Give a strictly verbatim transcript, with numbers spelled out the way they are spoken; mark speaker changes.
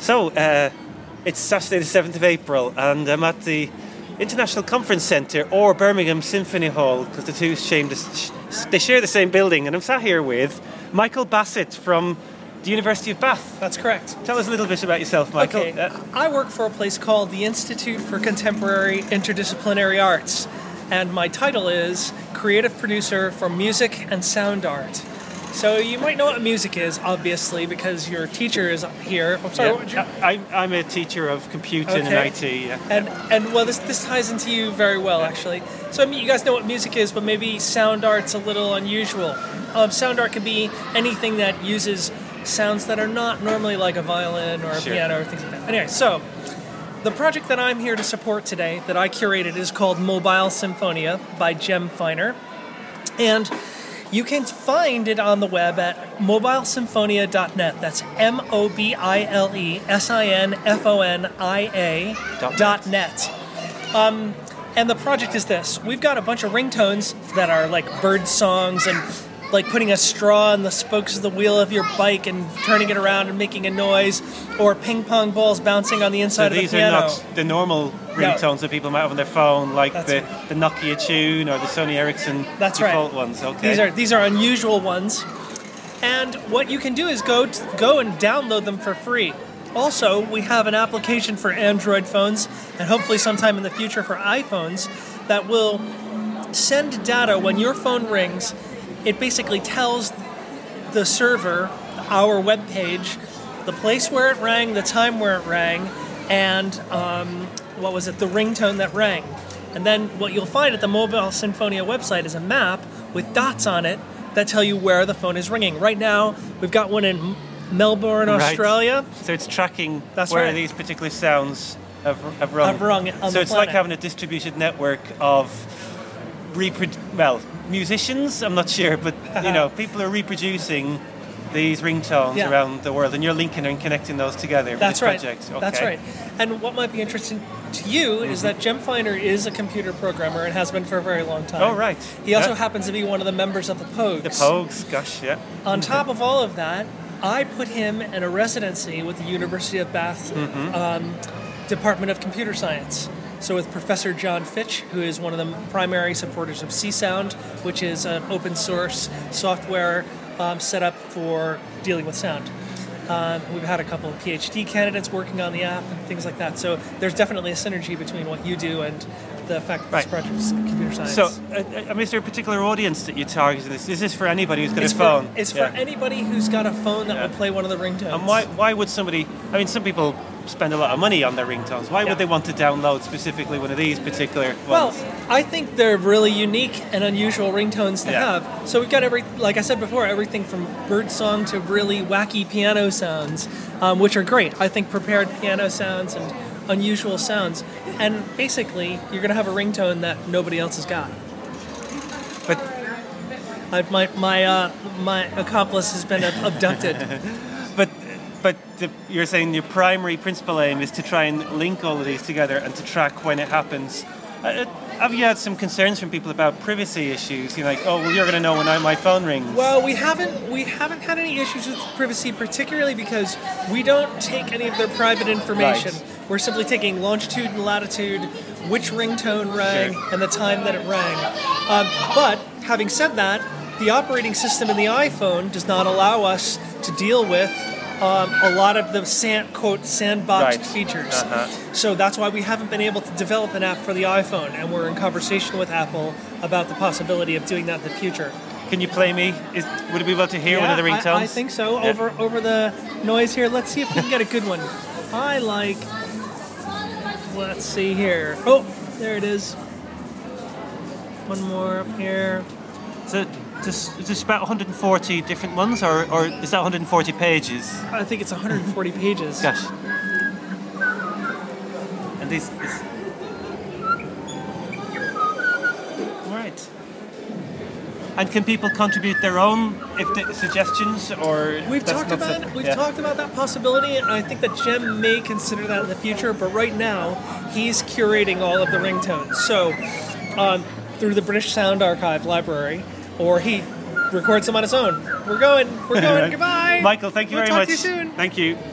Speaker 1: So, uh, it's Saturday the seventh of April, and I'm at the International Conference Centre, or Birmingham Symphony Hall, because the two shame to, they share the same building, and I'm sat here with Michael Bassett from the University of Bath.
Speaker 2: That's correct.
Speaker 1: Tell us a little bit about yourself, Michael.
Speaker 2: Okay,
Speaker 1: uh,
Speaker 2: I work for a place called the Institute for Contemporary Interdisciplinary Arts, and my title is Creative Producer for Music and Sound Art. So you might know what music is, obviously, because your teacher is here. I'm sorry,
Speaker 1: yeah,
Speaker 2: what would you...
Speaker 1: I, I'm a teacher of computing
Speaker 2: Okay.
Speaker 1: and I T. Yeah.
Speaker 2: And, and well, this this ties into you very well, actually. So I mean, you guys know what music is, but maybe sound art's a little unusual. Um, sound art can be anything that uses sounds that are not normally like a violin or a
Speaker 1: Sure.
Speaker 2: piano or things like that. Anyway, so the project that I'm here to support today, that I curated, is called Mobile Symphonia by Jem Finer. And you can find it on the web at mobile symphonia dot net. That's M O B I L E S I N F O N I A dot net. Um, and the project is this. We've got a bunch of ringtones that are like bird songs and like putting a straw in the spokes of the wheel of your bike and turning it around and making a noise, or ping pong balls bouncing on the inside
Speaker 1: So
Speaker 2: of the
Speaker 1: these
Speaker 2: piano.
Speaker 1: are not the normal ringtones that people might have on their phone, like
Speaker 2: That's
Speaker 1: the,
Speaker 2: right.
Speaker 1: the Nokia Tune or the Sony Ericsson
Speaker 2: That's
Speaker 1: default
Speaker 2: right.
Speaker 1: ones. Okay.
Speaker 2: These are these are unusual ones, and what you can do is go to, go and download them for free. Also, we have an application for Android phones, and hopefully sometime in the future for iPhones, that will send data when your phone rings. It basically tells the server, our web page, the place where it rang, the time where it rang, and um, what was it, the ringtone that rang. And then what you'll find at the Mobile Symphonia website is a map with dots on it that tell you where the phone is ringing. Right now, we've got one in Melbourne,
Speaker 1: Right.
Speaker 2: Australia.
Speaker 1: So it's tracking
Speaker 2: That's
Speaker 1: where
Speaker 2: right.
Speaker 1: these particular sounds have, have rung.
Speaker 2: Have rung on
Speaker 1: so
Speaker 2: the
Speaker 1: it's like
Speaker 2: planet.
Speaker 1: having a distributed network of reprodu- well, musicians, I'm not sure, but you know, people are reproducing these ringtones
Speaker 2: Yeah.
Speaker 1: around the world, and you're linking and connecting those together with
Speaker 2: That's
Speaker 1: this
Speaker 2: right.
Speaker 1: project. Okay.
Speaker 2: That's right. And what might be interesting to you is that Jem Finer is a computer programmer and has been for a very long time.
Speaker 1: Oh, right.
Speaker 2: He also
Speaker 1: Yeah.
Speaker 2: happens to be one of the members of the Pogues.
Speaker 1: The Pogues, gosh, yeah.
Speaker 2: On top of all of that, I put him in a residency with the University of Bath
Speaker 1: Mm-hmm.
Speaker 2: um, Department of Computer Science. So with Professor John Fitch, who is one of the primary supporters of C-Sound, which is an open source software um, set up for dealing with sound. Um, we've had a couple of PhD candidates working on the app and things like that. So there's definitely a synergy between what you do and the fact that
Speaker 1: Right.
Speaker 2: this project is computer science.
Speaker 1: So, uh, I mean, is there a particular audience that you target this? Is this for anybody who's got
Speaker 2: it's
Speaker 1: a phone?
Speaker 2: For, it's
Speaker 1: Yeah.
Speaker 2: for anybody who's got a phone that
Speaker 1: Yeah.
Speaker 2: will play one of the ringtones.
Speaker 1: And why why would somebody? I mean, some people spend a lot of money on their ringtones. Why
Speaker 2: Yeah.
Speaker 1: would they want to download specifically one of these particular
Speaker 2: Well,
Speaker 1: ones?
Speaker 2: I think they're really unique and unusual ringtones to
Speaker 1: Yeah.
Speaker 2: have. So we've got every, like I said before, everything from birdsong to really wacky piano sounds, um, which are great. I think prepared piano sounds and unusual sounds. And basically, you're going to have a ringtone that nobody else has got.
Speaker 1: But
Speaker 2: I, my my uh, my accomplice has been abducted.
Speaker 1: but but the, you're saying your primary principal aim is to try and link all of these together and to track when it happens. Uh, have you had some concerns from people about privacy issues? You're like, oh, well, you're going to know when I, my phone rings.
Speaker 2: Well, we haven't we haven't had any issues with privacy, particularly because we don't take any of their private information.
Speaker 1: Right.
Speaker 2: We're simply taking longitude and latitude, which ringtone rang,
Speaker 1: Sure.
Speaker 2: and the time that it rang. Um, but having said that, the operating system in the iPhone does not allow us to deal with um, a lot of the sand, quote sandboxed
Speaker 1: Right.
Speaker 2: features.
Speaker 1: Uh-huh.
Speaker 2: So that's why we haven't been able to develop an app for the iPhone, and we're in conversation with Apple about the possibility of doing that in the future.
Speaker 1: Can you play me? Is, would it be able to hear one of the
Speaker 2: I-
Speaker 1: ringtones?
Speaker 2: I, think so.
Speaker 1: Yeah.
Speaker 2: Over over the noise here. Let's see if we can get a good one. I like. Let's see here. Oh, there it is. One more up here.
Speaker 1: So, just, is this about one hundred forty different ones, or, or is that one hundred forty pages?
Speaker 2: I think it's one hundred forty pages.
Speaker 1: Gosh. And these. This... All right. And can people contribute their own if they, suggestions, or
Speaker 2: We've
Speaker 1: that's
Speaker 2: talked
Speaker 1: not
Speaker 2: about
Speaker 1: the-
Speaker 2: we've
Speaker 1: yeah.
Speaker 2: talked about that possibility, and I think that Jem may consider that in the future. But right now, he's curating all of the ringtones. So, um, through the British Sound Archive library, or he records them on his own. We're going. We're going. Goodbye.
Speaker 1: Michael, thank you
Speaker 2: We'll
Speaker 1: very
Speaker 2: talk
Speaker 1: much.
Speaker 2: to you soon.
Speaker 1: Thank you.